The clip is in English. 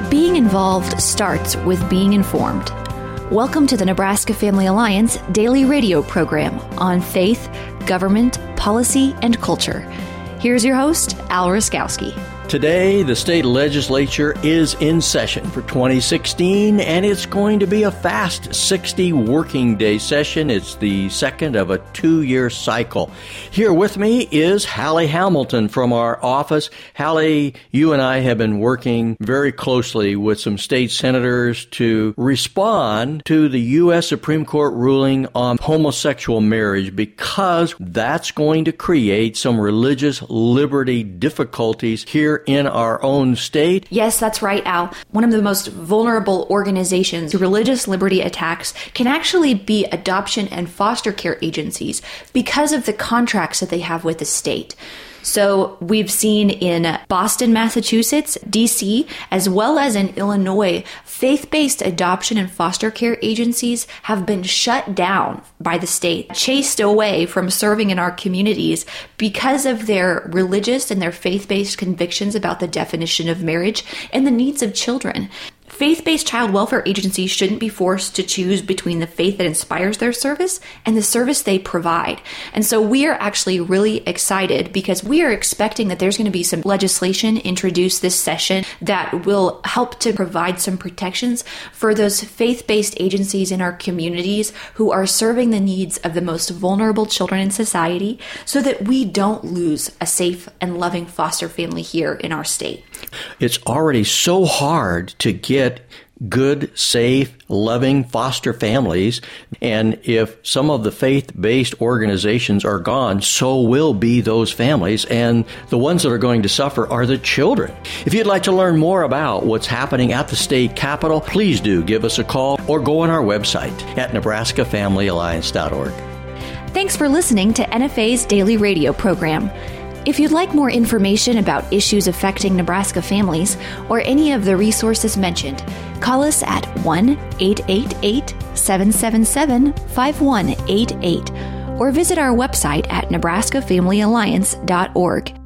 Being involved starts with being informed. Welcome to the Nebraska Family Alliance daily radio program on faith, government, policy, and culture. Here's your host, Al Ruskowski. Today, the state legislature is in session for 2016, and it's going to be a fast 60 working day session. It's the second of a 2-year cycle. Here with me is Hallie Hamilton from our office. Hallie, you and I have been working very closely with some state senators to respond to the U.S. Supreme Court ruling on homosexual marriage, because that's going to create some religious liberty difficulties here in our own state. Yes, that's right, Al. One of the most vulnerable organizations to religious liberty attacks can actually be adoption and foster care agencies because of the contracts that they have with the state. So we've seen in Boston, Massachusetts, D.C., as well as in Illinois, faith-based adoption and foster care agencies have been shut down by the state, chased away from serving in our communities because of their religious and their faith-based convictions about the definition of marriage and the needs of children. Faith-based child welfare agencies shouldn't be forced to choose between the faith that inspires their service and the service they provide. And so we are actually really excited because we are expecting that there's going to be some legislation introduced this session that will help to provide some protections for those faith-based agencies in our communities who are serving the needs of the most vulnerable children in society, so that we don't lose a safe and loving foster family here in our state. It's already so hard to get good, safe, loving foster families. And if some of the faith-based organizations are gone, so will be those families. And the ones that are going to suffer are the children. If you'd like to learn more about what's happening at the state capitol, please do give us a call or go on our website at nebraskafamilyalliance.org. Thanks for listening to NFA's daily radio program. If you'd like more information about issues affecting Nebraska families or any of the resources mentioned, call us at 1-888-777-5188 or visit our website at nebraskafamilyalliance.org.